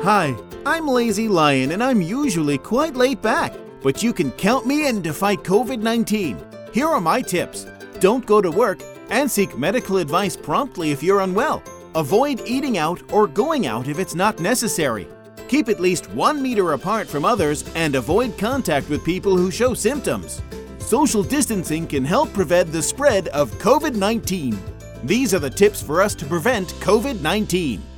Hi, I'm Lazy Lion and I'm usually quite laid back, but you can count me in to fight COVID-19. Here are my tips. Don't go to work and seek medical advice promptly if you're unwell. Avoid eating out or going out if it's not necessary. Keep at least 1 meter apart from others and avoid contact with people who show symptoms. Social distancing can help prevent the spread of COVID-19. These are the tips for us to prevent COVID-19.